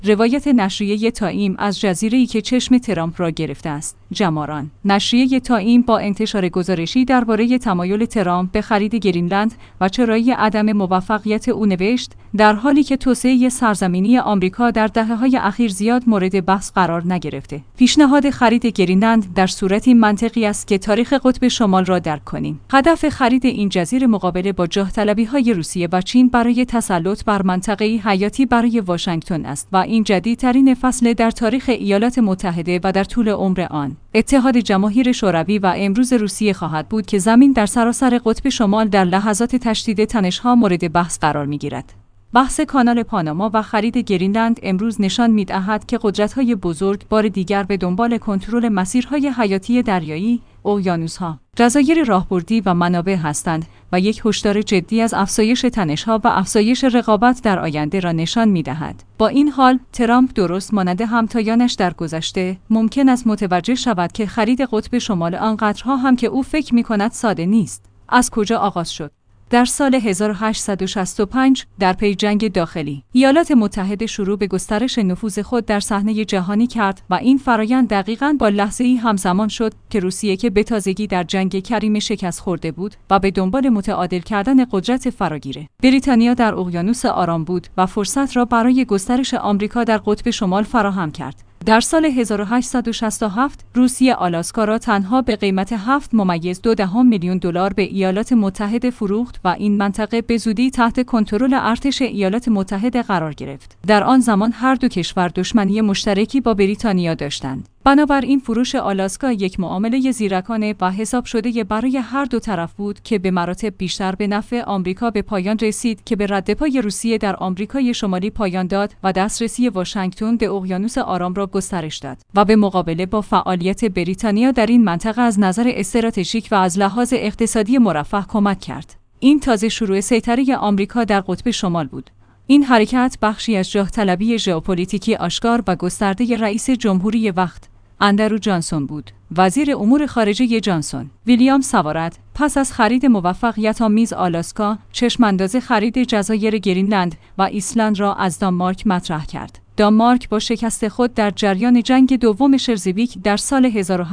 روایت نشریه تایم از جزیره‌ای که چشم ترامپ را گرفته است. جماران. نشریه تایم با انتشار گزارشی درباره تمایل ترامپ به خرید گرینلند و چرایی عدم موفقیت او نوشت: در حالی که توسعه سرزمینی آمریکا در دهه‌های اخیر زیاد مورد بحث قرار نگرفته، پیشنهاد خرید گرینلند در صورتی منطقی است که تاریخ قطب شمال را درک کنیم. هدف خرید این جزیره مقابله با جاه طلبی‌های روسیه و چین برای تسلط بر منطقه‌ای حیاتی برای واشنگتن است و این جدیدترین فصل در تاریخ ایالات متحده و در طول عمر آن. اتحاد جماهیر شوروی و امروز روسیه خواهد بود که زمین در سراسر قطب شمال در لحظات تشدید تنش‌ها مورد بحث قرار می‌گیرد. بحث کانال پاناما و خرید گرینلند امروز نشان می‌دهد که قدرت‌های بزرگ بار دیگر به دنبال کنترل مسیرهای حیاتی دریایی، اقیانوس‌ها، جزایر راهبردی و منابع هستند و یک هشدار جدی از افزایش تنش‌ها و افزایش رقابت در آینده را نشان می‌دهد. با این حال، ترامپ درست مانند همتایانش در گذشته ممکن است متوجه شود که خرید قطب شمال آنقدرها هم که او فکر می‌کند ساده نیست. از کجا آغاز شد؟ در سال 1865 در پی جنگ داخلی، ایالات متحده شروع به گسترش نفوذ خود در صحنه جهانی کرد و این فرایند دقیقاً با لحظه‌ای همزمان شد که روسیه که به تازگی در جنگ کریمه شکست خورده بود و به دنبال متعادل کردن قدرت فراگیره بریتانیا در اقیانوس آرام بود و فرصت را برای گسترش آمریکا در قطب شمال فراهم کرد. در سال 1867 روسیه آلاسکا را تنها به قیمت 7.2 میلیون دلار به ایالات متحده فروخت و این منطقه به زودی تحت کنترل ارتش ایالات متحده قرار گرفت. در آن زمان هر دو کشور دشمنی مشترکی با بریتانیا داشتند. بنابراین فروش آلاسکا یک معامله زیرکانه و حساب شده برای هر دو طرف بود که به مراتب بیشتر به نفع آمریکا به پایان رسید که به ردپای روسیه در آمریکای شمالی پایان داد و دسترسی واشنگتن به اقیانوس آرام را گسترش داد و به مقابله با فعالیت بریتانیا در این منطقه از نظر استراتژیک و از لحاظ اقتصادی مرفه کمک کرد. این تازه شروع سیطره آمریکا در قطب شمال بود. این حرکت بخشی از جاه طلبی ژئوپلیتیکی آشکار و گسترده رئیس جمهوری وقت اندرو جانسون بود. وزیر امور خارجه جانسون، ویلیام سوارد، پس از خرید موفقیت‌آمیز آلاسکا، چشم‌انداز خرید جزایر گرینلند و ایسلند را از دانمارک مطرح کرد. دانمارک با شکست خود در جریان جنگ دوم شلزویک در سال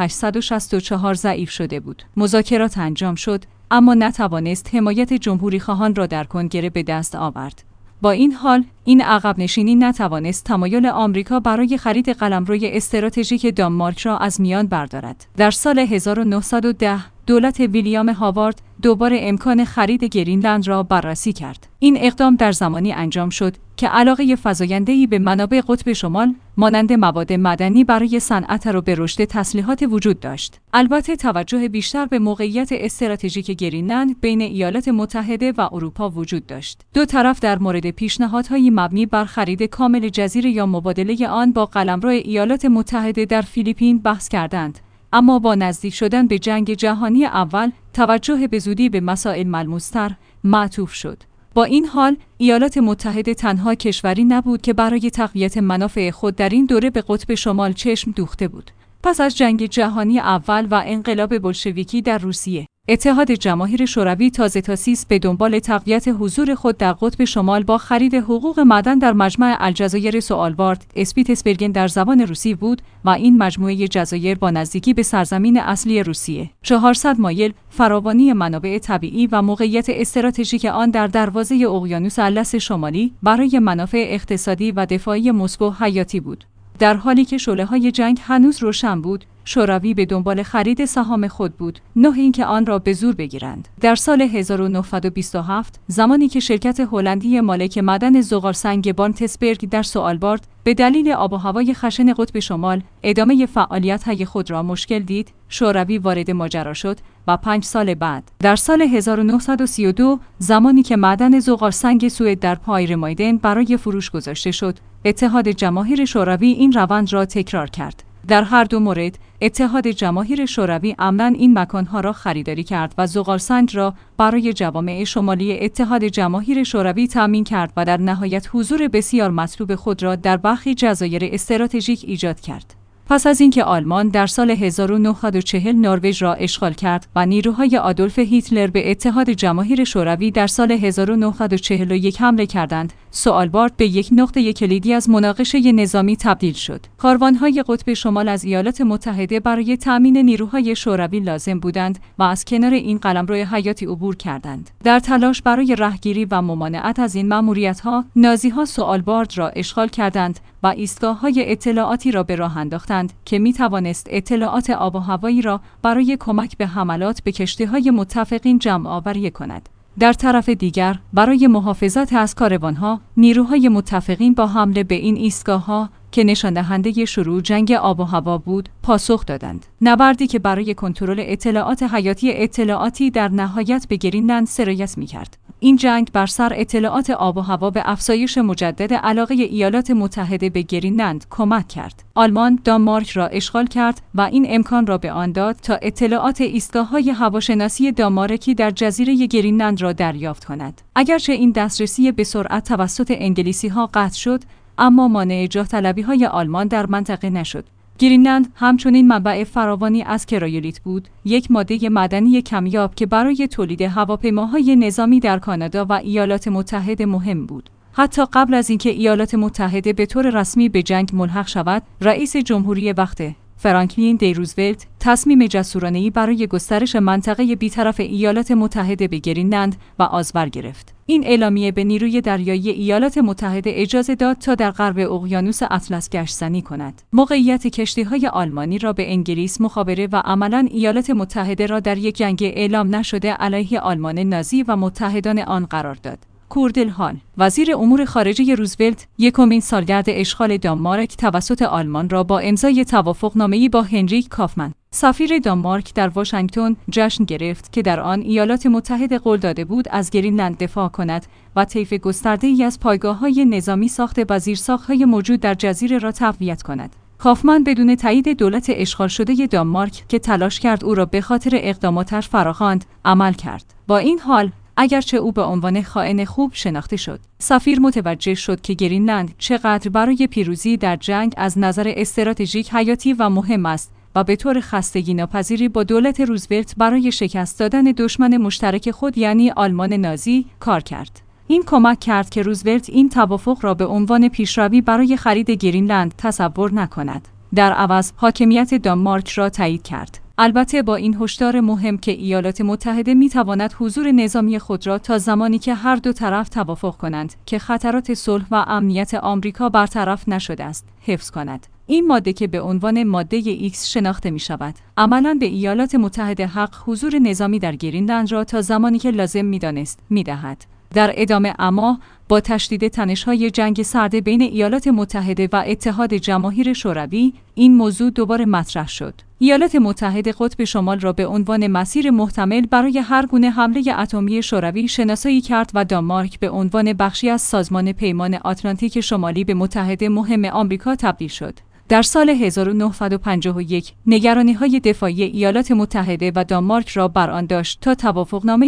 1864 ضعیف شده بود. مذاکرات انجام شد، اما نتوانست حمایت جمهوری‌خواهان را در کنگره به دست آورد. با این حال، این عقب نشینی نتوانست تمایل آمریکا برای خرید قلمروی استراتژیک دانمارک را از میان بردارد. در سال 1910 دولت ویلیام هاوارد دوباره امکان خرید گرینلند را بررسی کرد. این اقدام در زمانی انجام شد که علاقه فزاینده‌ای به منابع قطب شمال مانند مواد معدنی برای صنعت و به رشد تسلیحات وجود داشت. البته توجه بیشتر به موقعیت استراتژیک گرینلند بین ایالات متحده و اروپا وجود داشت. دو طرف در مورد پیشنهادهای مبنی بر خرید کامل جزیره یا مبادله آن با قلمرو ایالات متحده در فیلیپین بحث کردند. اما با نزدیک شدن به جنگ جهانی اول، توجه به زودی به مسائل ملموس‌تر معطوف شد. با این حال، ایالات متحده تنها کشوری نبود که برای تقویت منافع خود در این دوره به قطب شمال چشم دوخته بود. پس از جنگ جهانی اول و انقلاب بولشویکی در روسیه، اتحاد جماهیر شوروی تازه تأسیس به دنبال تقویت حضور خود در قطب شمال با خرید حقوق معدن در مجمع الجزایر سوالبارد اسپیتسبرگن در زبان روسی بود و این مجموعه جزایر با نزدیکی به سرزمین اصلی روسیه 400 مایل، فراوانی منابع طبیعی و موقعیت استراتژیک آن در دروازه اقیانوس اطلس شمالی برای منافع اقتصادی و دفاعی مسکو حیاتی بود. در حالی که شعله‌های جنگ هنوز روشن بود، شوروی به دنبال خرید سهام خود بود، نه اینکه آن را به زور بگیرند. در سال 1927 زمانی که شرکت هلندی مالک معدن زغالسنگ بانتسبرگ در سوالبارد به دلیل آب و هوای خشن قطب شمال ادامه فعالیت‌های خود را مشکل دید، شوروی وارد ماجرا شد و 5 سال بعد در سال 1932 زمانی که معدن زغالسنگ سوئد در پایرمایدن برای فروش گذاشته شد، اتحاد جماهیر شوروی این روند را تکرار کرد. در هر دو مورد، اتحاد جماهیر شوروی عمداً این مکانها را خریداری کرد و زغالسنگ را برای جوامع شمالی اتحاد جماهیر شوروی تأمین کرد و در نهایت حضور بسیار مطلوب خود را در برخی جزایر استراتژیک ایجاد کرد. پس از اینکه آلمان در سال 1940 نروژ را اشغال کرد و نیروهای آدولف هیتلر به اتحاد جماهیر شوروی در سال 1941 حمله کردند، سوالبارد به یک نقطه کلیدی از مناقشه نظامی تبدیل شد. کاروان‌های قطب شمال از ایالات متحده برای تأمین نیروهای شوروی لازم بودند و از کنار این قلمرو حیاتی عبور کردند. در تلاش برای رهگیری و ممانعت از این مأموریت‌ها، نازی‌ها سوالبارد را اشغال کردند و ایستگاه‌های اطلاعاتی را به راه انداختند که می‌توانست اطلاعات آب و هوایی را برای کمک به حملات به کشتی‌های متفقین جمع‌آوری کند. در طرف دیگر، برای محافظت از کاروان‌ها، نیروهای متفقین با حمله به این ایستگاه‌ها که نشان دهنده شروع جنگ آب و هوا بود، پاسخ دادند. نبردی که برای کنترل اطلاعات حیاتی اطلاعاتی در نهایت به گرینلند سرایت می‌کرد. این جنگ بر سر اطلاعات آب و هوا به افزایش مجدد علاقه ایالات متحده به گرینلند کمک کرد. آلمان دانمارک را اشغال کرد و این امکان را به آن داد تا اطلاعات ایستگاه‌های هواشناسی دانمارکی در جزیره گرینلند را دریافت کند. اگرچه این دسترسی به سرعت توسط انگلیسی‌ها قطع شد، اما مانع جاه طلبی‌های آلمان در منطقه نشد. گرینلند همچنین منبع فراوانی از کرایولیت بود، یک ماده معدنی کمیاب که برای تولید هواپیماهای نظامی در کانادا و ایالات متحده مهم بود. حتی قبل از اینکه ایالات متحده به طور رسمی به جنگ ملحق شود، رئیس جمهوری وقت فرانکلین دی روزولت تصمیم جسورانه‌ای برای گسترش منطقه بی‌طرف ایالات متحده به گرینلند و آذر گرفت. این اعلامیه به نیروی دریایی ایالات متحده اجازه داد تا در غرب اقیانوس اطلس گشت‌زنی کند. موقعیت کشتی‌های آلمانی را به انگلیس مخابره و عملاً ایالات متحده را در یک جنگ اعلام نشده علیه آلمان نازی و متحدان آن قرار داد. کوردل هال، وزیر امور خارجه روزولت، یکمین سالگرد اشغال دانمارک توسط آلمان را با امضای توافقنامه‌ای با هنریک کافمن، سفیر دانمارک در واشنگتن، جشن گرفت که در آن ایالات متحده قول داده بود از گرینلند دفاع کند و طیف گسترده‌ای از پایگاه‌های نظامی ساخته و زیرساخت‌های موجود در جزیره را تقویت کند. کافمن بدون تایید دولت اشغال شده دانمارک که تلاش کرد او را به خاطر اقداماتش فراخواند، عمل کرد. با این حال، اگرچه او به عنوان خائن خوب شناخته شد، سفیر متوجه شد که گرینلند چقدر برای پیروزی در جنگ از نظر استراتژیک حیاتی و مهم است و به طور خستگی ناپذیری با دولت روزولت برای شکست دادن دشمن مشترک خود یعنی آلمان نازی کار کرد. این کمک کرد که روزولت این توافق را به عنوان پیشروی برای خرید گرینلند تصور نکند. در عوض حاکمیت دانمارک را تایید کرد. البته با این هشدار مهم که ایالات متحده می‌تواند حضور نظامی خود را تا زمانی که هر دو طرف توافق کنند که خطرات صلح و امنیت آمریکا برطرف نشده است، حفظ کند. این ماده که به عنوان ماده X شناخته می شود، عملاً به ایالات متحده حق حضور نظامی در گرینلند را تا زمانی که لازم می دانست می دهد. در ادامه اما با تشدید تنش‌های جنگ سرد بین ایالات متحده و اتحاد جماهیر شوروی، این موضوع دوباره مطرح شد. ایالات متحده قطب شمال را به عنوان مسیر محتمل برای هر گونه حمله اتمی شوروی شناسایی کرد و دانمارک به عنوان بخشی از سازمان پیمان آتلانتیک شمالی به متحد مهم آمریکا تبدیل شد. در سال 1951 نگرانی‌های دفاعی ایالات متحده و دانمارک را بر آن داشت تا توافقنامه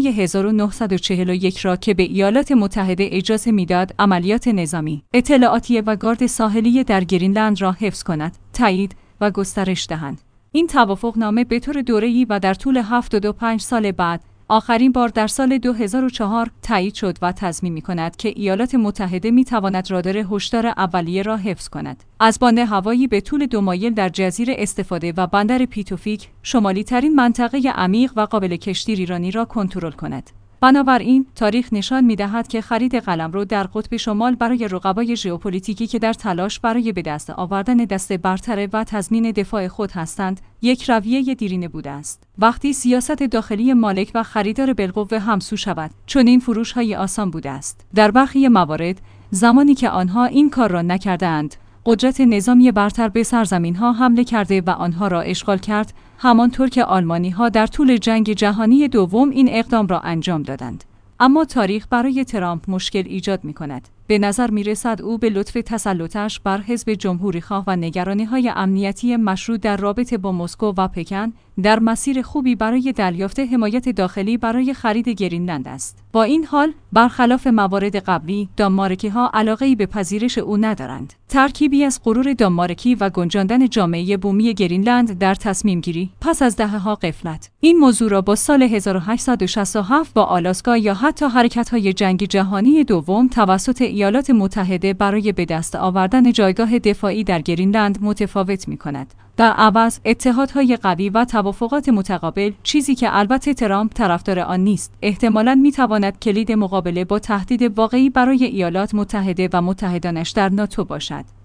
1941 را که به ایالات متحده اجازه میداد عملیات نظامی، اطلاعاتی و گارد ساحلی در گرینلند را حفظ کند، تایید و گسترش دهند. این توافقنامه به طور دوره‌ای و در طول 75 سال بعد آخرین بار در سال 2004 تایید شد و تضمین می‌کند که ایالات متحده می‌تواند رادار هشدار اولیه را حفظ کند. از باند هوایی به طول 2 مایل در جزیره استفاده و بندر پیتوفیک، شمالی‌ترین منطقه عمیق و قابل کشتی ایرانی را کنترل کند. بنابراین تاریخ نشان می‌دهد که خرید قلمرو در قطب شمال برای رقبای ژئوپلیتیکی که در تلاش برای به دست آوردن دست برتر و تضمین دفاع خود هستند، یک رویه دیرینه بوده است. وقتی سیاست داخلی مالک و خریدار بالقوه همسو شود، چنین فروش‌های آسان بوده است. در برخی موارد، زمانی که آنها این کار را نکردند، قدرت نظامی برتر به سرزمین‌ها حمله کرده و آنها را اشغال کرد، همانطور که آلمانی‌ها در طول جنگ جهانی دوم این اقدام را انجام دادند. اما تاریخ برای ترامپ مشکل ایجاد می‌کند. به نظر می‌رسد او به لطف تسلطش بر حزب جمهوری‌خواه و نگرانی‌های امنیتی مشروع در رابطه با مسکو و پکن در مسیر خوبی برای دریافت حمایت داخلی برای خرید گرینلند است. با این حال، برخلاف موارد قبلی، دانمارکی‌ها علاقه‌ای به پذیرش او ندارند. ترکیبی از غرور دانمارکی و گنجاندن جامعه بومی گرینلند در تصمیم‌گیری پس از دهه‌ها غفلت. این موضوع را با سال 1867 با آلاسکا یا حتی حرکت‌های جنگ جهانی دوم توسط ایالات متحده برای به دست آوردن جایگاه دفاعی در گرینلند متفاوت می‌کند. در عوض اتحادهای قوی و توافقات متقابل، چیزی که البته ترامپ طرفدار آن نیست، احتمالاً می‌تواند کلید مقابله با تهدید واقعی برای ایالات متحده و متحدانش در ناتو باشد.